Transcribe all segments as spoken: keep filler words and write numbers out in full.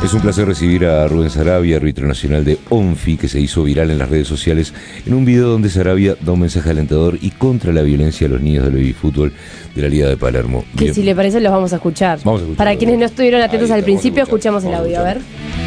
Es un placer recibir a Rubén Sarabia, árbitro nacional de ONFI, que se hizo viral en las redes sociales en un video donde Sarabia da un mensaje alentador y contra la violencia a los niños del baby fútbol de la Liga de Palermo. Que Bien. Si le parece los vamos a escuchar. Vamos a escuchar Para quienes no estuvieron atentos Ahí al está, principio, vamos a escuchar. escuchamos el audio, a ver.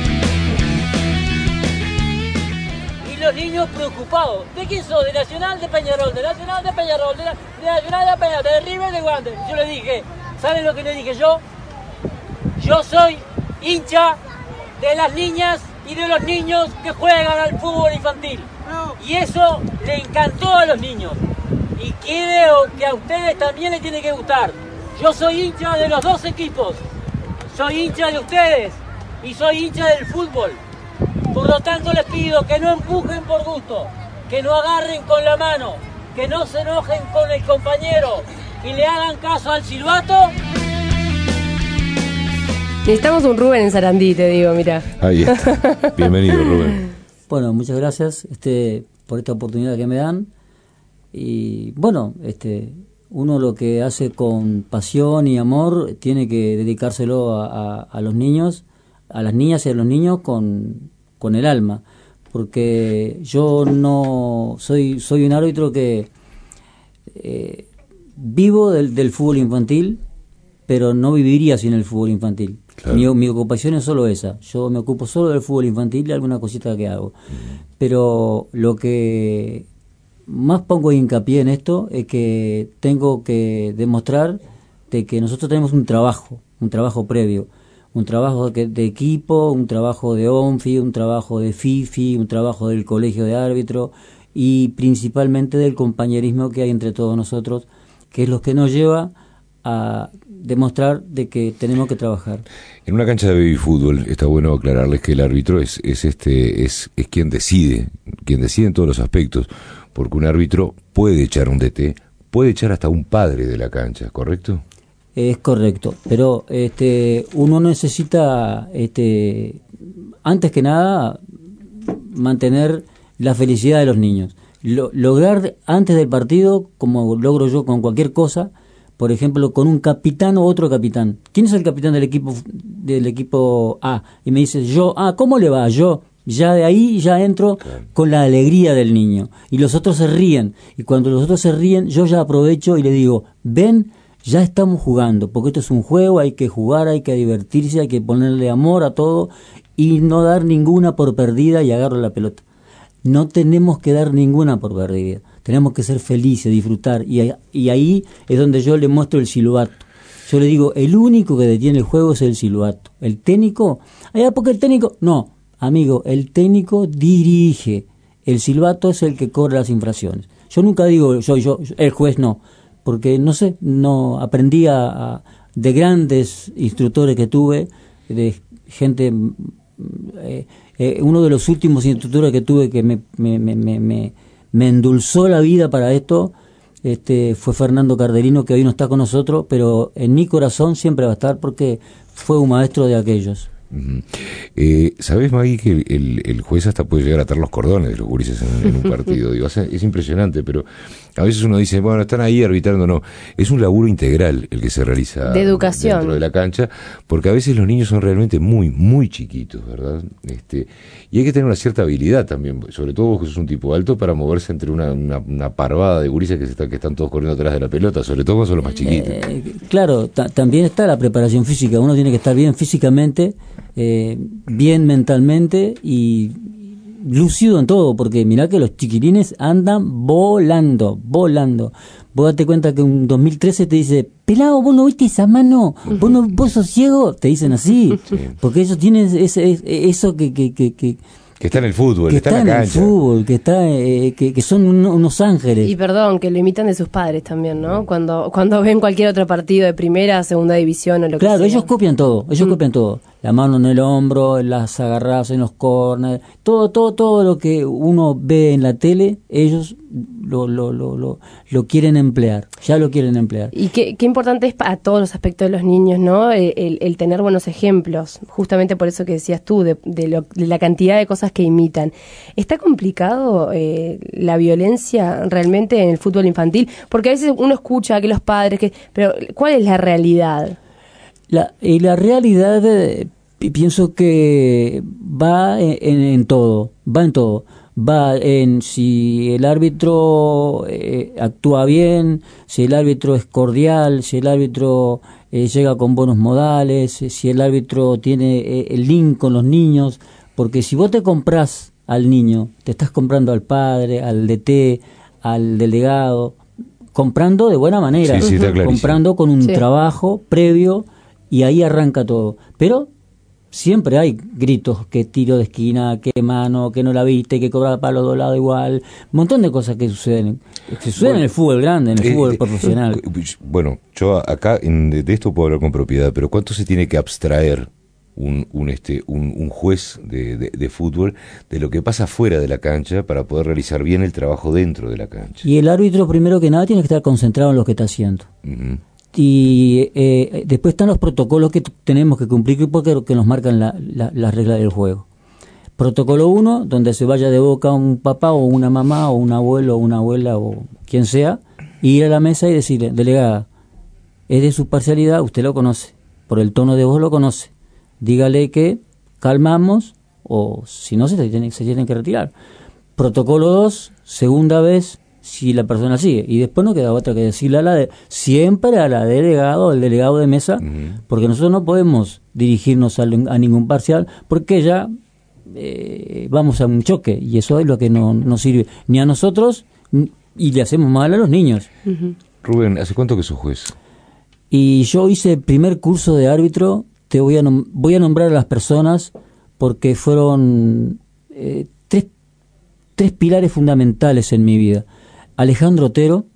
Y los niños preocupados. ¿De quién sos? ¿De Nacional de Peñarol? ¿De Nacional de Peñarol? ¿De, la, de Nacional de Peñarol? ¿De River de Wander? Yo le dije, ¿saben lo que le dije yo? Yo soy hincha de las niñas y de los niños que juegan al fútbol infantil. Y eso le encantó a los niños. Y creo que a ustedes también les tiene que gustar. Yo soy hincha de los dos equipos. Soy hincha de ustedes y soy hincha del fútbol. Por lo tanto les pido que no empujen por gusto, que no agarren con la mano, que no se enojen con el compañero y le hagan caso al silbato. Necesitamos un Rubén en Sarandí, te digo, mira. Ahí está. Bienvenido, Rubén. Bueno, muchas gracias este, por esta oportunidad que me dan. Y bueno, este, uno lo que hace con pasión y amor tiene que dedicárselo a, a, a los niños, a las niñas y a los niños con, con el alma. Porque yo no soy, soy un árbitro que eh, vivo del, del fútbol infantil, pero no viviría sin el fútbol infantil. Claro. Mi, mi ocupación es solo esa. Yo me ocupo solo del fútbol infantil y alguna cosita que hago. Mm. Pero lo que más pongo hincapié en esto es que tengo que demostrar de que nosotros tenemos un trabajo, un trabajo previo, un trabajo de, de equipo, un trabajo de ONFI, un trabajo de FIFI, un trabajo del colegio de árbitro y principalmente del compañerismo que hay entre todos nosotros, que es lo que nos lleva a demostrar de que tenemos que trabajar. En una cancha de baby fútbol está bueno aclararles que el árbitro es, es este es, es quien decide, quien decide en todos los aspectos, porque un árbitro puede echar un D T, puede echar hasta un padre de la cancha, ¿correcto? Es correcto, pero este uno necesita este antes que nada mantener la felicidad de los niños. Lo, lograr antes del partido, como logro yo con cualquier cosa, por ejemplo, con un capitán o otro capitán. ¿Quién es el capitán del equipo del equipo A? Y me dice, yo, ah, ¿cómo le va? Yo. Ya de ahí ya entro claro. Con la alegría del niño. Y los otros se ríen. Y cuando los otros se ríen, yo ya aprovecho y le digo, ven, ya estamos jugando. Porque esto es un juego, hay que jugar, hay que divertirse, hay que ponerle amor a todo y no dar ninguna por perdida y agarro la pelota. No tenemos que dar ninguna por perdida. Tenemos que ser felices, disfrutar. Y, y ahí es donde yo le muestro el silbato. Yo le digo, el único que detiene el juego es el silbato. El técnico, allá porque el técnico, no, amigo, el técnico dirige. El silbato es el que cobra las infracciones. Yo nunca digo, yo, yo, el juez no. Porque, no sé, no aprendí a, a, de grandes instructores que tuve, de gente... Eh, eh, uno de los últimos instructores que tuve que me, me, me, me, me, me endulzó la vida para esto este, fue Fernando Cardelino, que hoy no está con nosotros, pero en mi corazón siempre va a estar porque fue un maestro de aquellos. Uh-huh. eh, ¿Sabés, Magui, que el, el juez hasta puede llegar a atar los cordones de los gurises en, en un partido? Digo, es impresionante, pero a veces uno dice, bueno, están ahí arbitrando. No, es un laburo integral el que se realiza de educación dentro de la cancha, porque a veces los niños son realmente muy, muy chiquitos, ¿verdad? Este, y hay que tener una cierta habilidad también, sobre todo vos que sos un tipo alto, para moverse entre una, una, una parvada de gurises que, se está, que están todos corriendo atrás de la pelota, sobre todo cuando son los más chiquitos. Eh, claro, ta- también está la preparación física, uno tiene que estar bien físicamente, eh, bien mentalmente y lúcido en todo, porque mirá que los chiquilines andan volando, volando. Vos date cuenta que en dos mil trece te dice, pelado, vos no viste esa mano, vos no, vos sos ciego, te dicen así, sí. Porque ellos tienen ese, ese, eso que, que, que, que que está en el fútbol, que está, está en la en cancha. el fútbol, que está eh, que, que son unos ángeles. Y perdón, que lo imitan de sus padres también, ¿no? Cuando cuando ven cualquier otro partido de primera, segunda división o lo claro, que sea. Claro, ellos copian todo, ellos mm. copian todo. La mano en el hombro, las agarradas en los corners, todo todo todo lo que uno ve en la tele, ellos lo lo lo lo, lo quieren emplear, ya lo quieren emplear. Y qué, qué importante es para todos los aspectos de los niños, ¿no? El, el, el tener buenos ejemplos, justamente por eso que decías tú, de, de, lo, de la cantidad de cosas que imitan. ¿Está complicado eh, la violencia realmente en el fútbol infantil? Porque a veces uno escucha que los padres, que pero ¿cuál es la realidad? La, y la realidad, eh, pienso que va en, en, en todo, va en todo. Va en si el árbitro eh, actúa bien, si el árbitro es cordial, si el árbitro eh, llega con buenos modales, si el árbitro tiene eh, el link con los niños, porque si vos te comprás al niño, te estás comprando al padre, al D T, al delegado, comprando de buena manera, sí, sí, está clarísimo. Comprando con un sí. trabajo previo y ahí arranca todo. Pero siempre hay gritos, que tiro de esquina, que mano, que no la viste, que cobra para los dos lados igual, un montón de cosas que suceden, que suceden bueno, en el fútbol grande, en el eh, fútbol eh, profesional. Bueno, yo acá en, de esto puedo hablar con propiedad, pero ¿cuánto se tiene que abstraer un, un, este, un, un juez de, de, de fútbol de lo que pasa fuera de la cancha para poder realizar bien el trabajo dentro de la cancha? Y el árbitro, primero que nada, tiene que estar concentrado en lo que está haciendo. Uh-huh. Y eh, después están los protocolos que t- tenemos que cumplir porque que nos marcan la, la, las reglas del juego. Protocolo uno, donde se vaya de boca un papá o una mamá o un abuelo o una abuela o quien sea, ir a la mesa y decirle, delegada, es de su parcialidad, usted lo conoce, por el tono de voz lo conoce, dígale que calmamos o si no se tienen, se tienen que retirar. Protocolo dos, segunda vez, si la persona sigue, y después no queda otra que decirle a la de, siempre a la delegado, al delegado de mesa, uh-huh. porque nosotros no podemos dirigirnos a, a ningún parcial, porque ya eh, vamos a un choque, y eso es lo que no nos sirve, ni a nosotros, y le hacemos mal a los niños. Uh-huh. Rubén, ¿hace cuánto que sos juez? Y yo hice el primer curso de árbitro, te voy a, nom- voy a nombrar a las personas, porque fueron eh, tres, tres pilares fundamentales en mi vida. Alejandro Otero,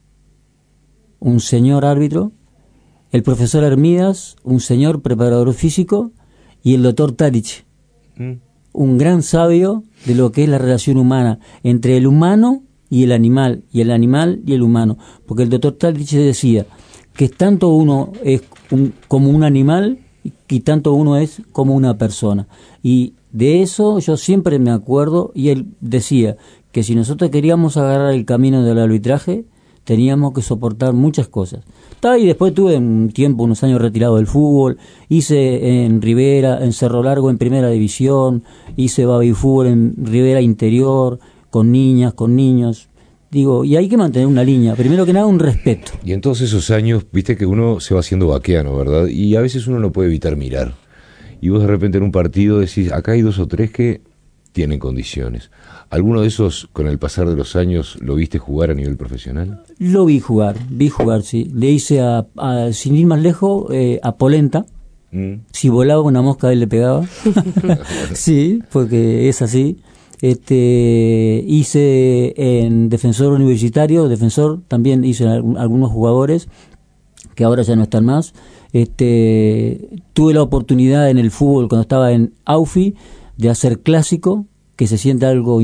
un señor árbitro, el profesor Hermídas, un señor preparador físico, y el doctor Talich, mm. un gran sabio de lo que es la relación humana entre el humano y el animal, y el animal y el humano, porque el doctor Talich decía que tanto uno es un, como un animal y tanto uno es como una persona, y de eso yo siempre me acuerdo, y él decía que si nosotros queríamos agarrar el camino del arbitraje, teníamos que soportar muchas cosas. Y después tuve un tiempo, unos años retirado del fútbol, hice en Rivera, en Cerro Largo en Primera División, hice baby fútbol en Rivera Interior, con niñas, con niños. Digo, y hay que mantener una línea, primero que nada un respeto. Y en todos esos años, viste que uno se va haciendo vaqueano, ¿verdad? Y a veces uno no puede evitar mirar. Y vos de repente en un partido decís, acá hay dos o tres que tienen condiciones. ¿Alguno de esos, con el pasar de los años, lo viste jugar a nivel profesional? Lo vi jugar, vi jugar, sí. Le hice, a, a sin ir más lejos, eh, a Polenta. Mm. Si volaba una mosca, él le pegaba. Sí, porque es así. Este, hice en Defensor Universitario, Defensor, también hice algunos jugadores que ahora ya no están más. Este, tuve la oportunidad en el fútbol, cuando estaba en Aufi, de hacer clásico, que se siente algo,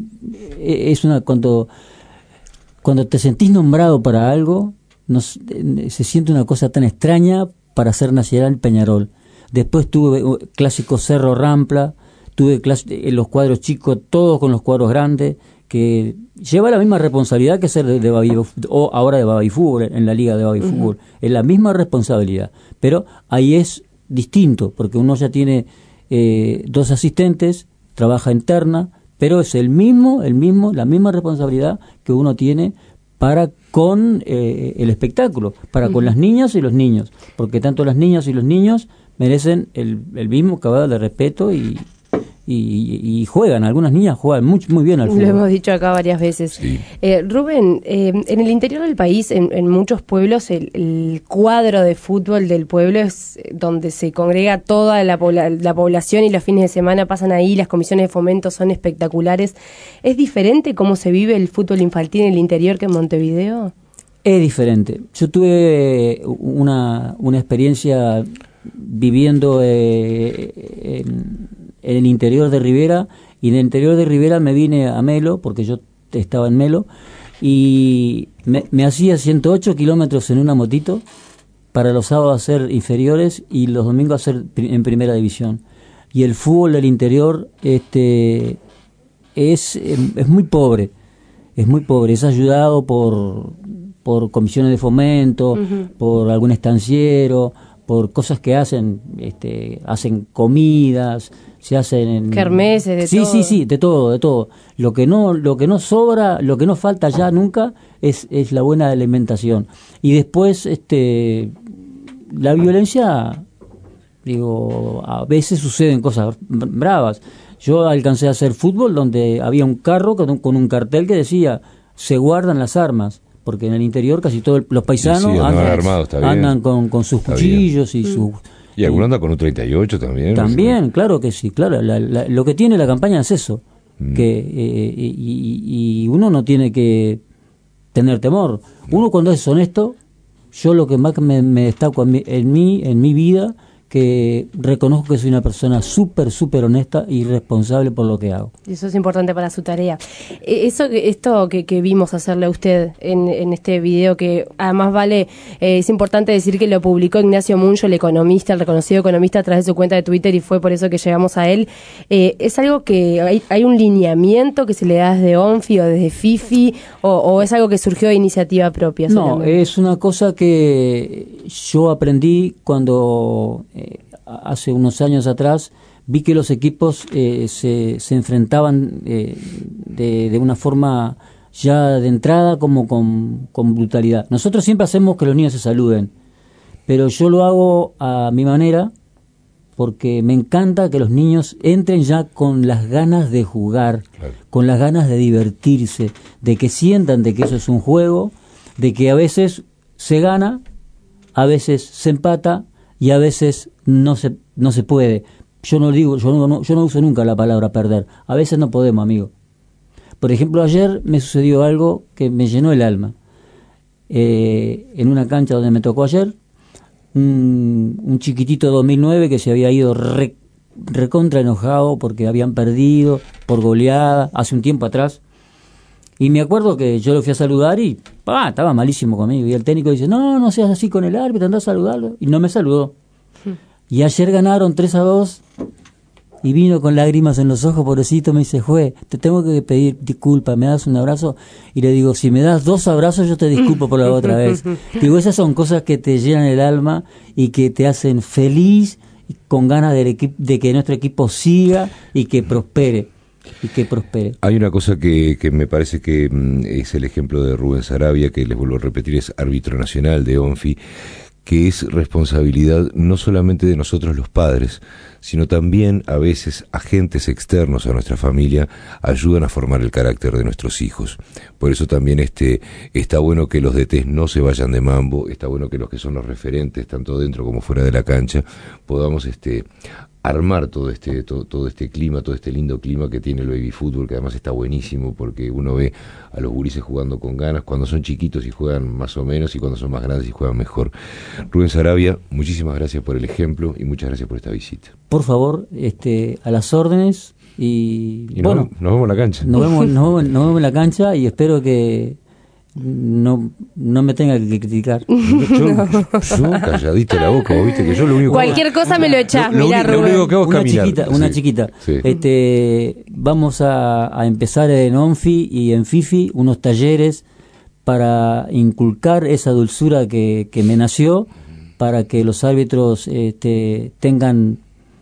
es una, cuando cuando te sentís nombrado para algo, nos, se siente una cosa tan extraña para ser Nacional Peñarol. Después tuve clásico Cerro Rampla, tuve en los cuadros chicos, todos con los cuadros grandes, que lleva la misma responsabilidad que ser de, de Babi, o ahora de Babi Fútbol, en la liga de Babi uh-huh. Fútbol, es la misma responsabilidad, pero ahí es distinto, porque uno ya tiene eh, dos asistentes, trabaja interna, pero es el mismo, el mismo, la misma responsabilidad que uno tiene para con eh, el espectáculo, para uh-huh. con las niñas y los niños, porque tanto las niñas y los niños merecen el, el mismo cabal de respeto y, y, y juegan, algunas niñas juegan muy, muy bien al fútbol. Lo hemos dicho acá varias veces. Sí. Eh, Rubén, eh, en el interior del país, en, en muchos pueblos, el, el cuadro de fútbol del pueblo es donde se congrega toda la, pobla, la población y los fines de semana pasan ahí, las comisiones de fomento son espectaculares. ¿Es diferente cómo se vive el fútbol infantil en el interior que en Montevideo? Es diferente. Yo tuve una, una experiencia viviendo eh, en, en el interior de Rivera, y en el interior de Rivera me vine a Melo, porque yo estaba en Melo, y me, me hacía ciento ocho kilómetros en una motito para los sábados hacer inferiores y los domingos hacer en primera división. Y el fútbol del interior este es, es muy pobre, es muy pobre, es ayudado por, por comisiones de fomento, uh-huh. por algún estanciero, por cosas que hacen, este, hacen comidas, se hacen en kermeses, de sí, todo. Sí, sí, sí, de todo, de todo. Lo que no, lo que no sobra, lo que no falta ya nunca es, es la buena alimentación. Y después, este, la violencia, digo, a veces suceden cosas bravas. Yo alcancé a hacer fútbol donde había un carro con un, con un cartel que decía se guardan las armas, porque en el interior casi todos los paisanos sí, sí, andan, andan, armados, está bien. andan con, con sus Está cuchillos bien. y sus... Y alguno anda con un treinta y ocho también. También, ¿sí? claro que sí, claro. La, la, lo que tiene la campaña es eso, Mm. que eh, y, y uno no tiene que tener temor. Uno cuando es honesto, yo lo que más me, me destaco en mi, en mí, en mi vida, que reconozco que soy una persona súper, súper honesta y responsable por lo que hago. Eso es importante para su tarea. Eh, Eso, esto que, que vimos hacerle a usted en, en este video, que además vale, eh, es importante decir que lo publicó Ignacio Muncho, el economista, el reconocido economista, a través de su cuenta de Twitter, y fue por eso que llegamos a él. Eh, ¿Es algo que hay, hay un lineamiento que se le da desde ONFI o desde FIFI, o, o es algo que surgió de iniciativa propia? No, solamente? es una cosa que yo aprendí cuando eh, hace unos años atrás vi que los equipos eh, se, se enfrentaban eh, de, de una forma ya de entrada como con, con brutalidad. Nosotros siempre hacemos que los niños se saluden, pero yo lo hago a mi manera porque me encanta que los niños entren ya con las ganas de jugar, Claro. con las ganas de divertirse, de que sientan de que eso es un juego, de que a veces se gana, a veces se empata y a veces no se no se puede. Yo no digo, yo no, no, yo no uso nunca la palabra perder. A veces no podemos, amigo. Por ejemplo, ayer me sucedió algo que me llenó el alma. Eh, en una cancha donde me tocó ayer, un, un chiquitito de dos mil nueve que se había ido re, recontra enojado porque habían perdido por goleada hace un tiempo atrás. Y me acuerdo que yo lo fui a saludar y ah, estaba malísimo conmigo. Y el técnico dice, no, no seas así con el árbitro, anda a saludarlo. Y no me saludó. Y ayer ganaron tres a dos y vino con lágrimas en los ojos, pobrecito, me dice, juez, te tengo que pedir disculpas, ¿me das un abrazo? Y le digo, si me das dos abrazos yo te disculpo por la otra vez. Digo, esas son cosas que te llenan el alma y que te hacen feliz, con ganas de, de que nuestro equipo siga y que prospere. Y que prospere. Hay una cosa que, que me parece que mm, es el ejemplo de Rubén Sarabia, que les vuelvo a repetir, es árbitro nacional de ONFI, que es responsabilidad no solamente de nosotros los padres, sino también a veces agentes externos a nuestra familia ayudan a formar el carácter de nuestros hijos. Por eso también este está bueno que los D Ts no se vayan de mambo, está bueno que los que son los referentes, tanto dentro como fuera de la cancha, podamos este armar todo este todo, todo este clima, todo este lindo clima que tiene el baby fútbol, que además está buenísimo porque uno ve a los gurises jugando con ganas cuando son chiquitos y juegan más o menos, y cuando son más grandes y juegan mejor. Rubén Sarabia, muchísimas gracias por el ejemplo y muchas gracias por esta visita. Por favor, este, a las órdenes y, y bueno, nos, nos vemos en la cancha. Nos vemos, nos, vemos, nos vemos en la cancha y espero que no no me tenga que criticar. Yo, yo, yo calladito la boca, viste que yo lo único cualquier que, cosa me lo echás, lo, mirá, lo, lo único que hago es una caminar. chiquita, una sí, chiquita. Sí. Este, vamos a, a empezar en ONFI y en FIFI unos talleres para inculcar esa dulzura que, que me nació, para que los árbitros este, tengan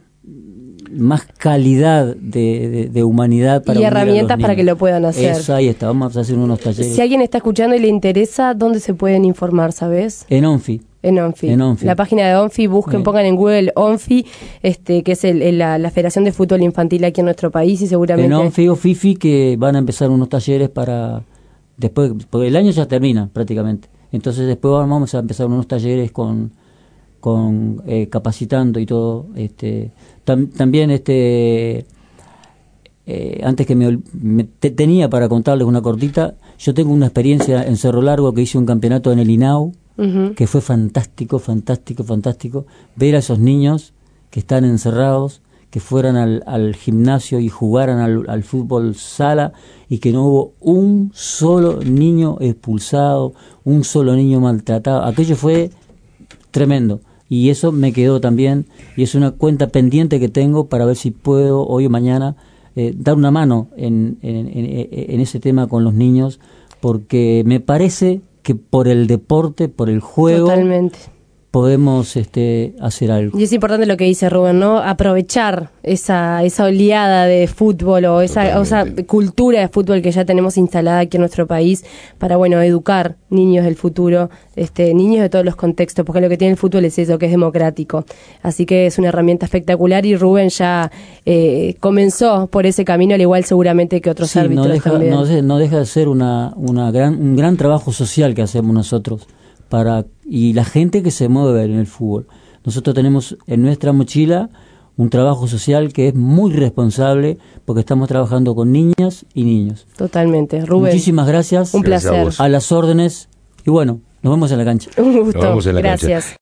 más calidad de, de, de humanidad para y herramientas para que lo puedan hacer. Eso, ahí está, vamos a hacer unos talleres. Si alguien está escuchando y le interesa, ¿dónde se pueden informar, sabes? En ONFI. En ONFI. En ONFI. La página de ONFI, busquen, Bien. pongan en Google ONFI, este, que es el, el, la, la Federación de Fútbol Infantil aquí en nuestro país, y seguramente... En ONFI o FIFI, que van a empezar unos talleres para... después, porque el año ya termina prácticamente. Entonces después vamos a empezar unos talleres con... con eh, capacitando y todo. Este, tam, también este eh, antes que me, me te, tenía para contarles una cortita, yo tengo una experiencia en Cerro Largo que hice un campeonato en el I N A U, uh-huh. que fue fantástico, fantástico, fantástico, ver a esos niños que están encerrados, que fueran al, al gimnasio y jugaran al, al fútbol sala, y que no hubo un solo niño expulsado, un solo niño maltratado. Aquello fue tremendo. Y eso me quedó también, y es una cuenta pendiente que tengo para ver si puedo hoy o mañana eh, dar una mano en, en, en, en ese tema con los niños, porque me parece que por el deporte, por el juego, totalmente, podemos este, hacer algo. Y es importante lo que dice Rubén, ¿no? Aprovechar esa esa oleada de fútbol o esa, o esa cultura de fútbol que ya tenemos instalada aquí en nuestro país para, bueno, educar niños del futuro, este, niños de todos los contextos, porque lo que tiene el fútbol es eso, que es democrático. Así que es una herramienta espectacular y Rubén ya eh, comenzó por ese camino, al igual seguramente que otros sí, árbitros no deja, también. No, de, no deja de ser una, una gran, un gran trabajo social que hacemos nosotros para y la gente que se mueve en el fútbol. Nosotros tenemos en nuestra mochila un trabajo social que es muy responsable porque estamos trabajando con niñas y niños. Totalmente. Rubén. Muchísimas gracias. Un placer. A las órdenes y bueno, nos vemos en la cancha. Un gusto. Nos vemos en la Gracias. cancha.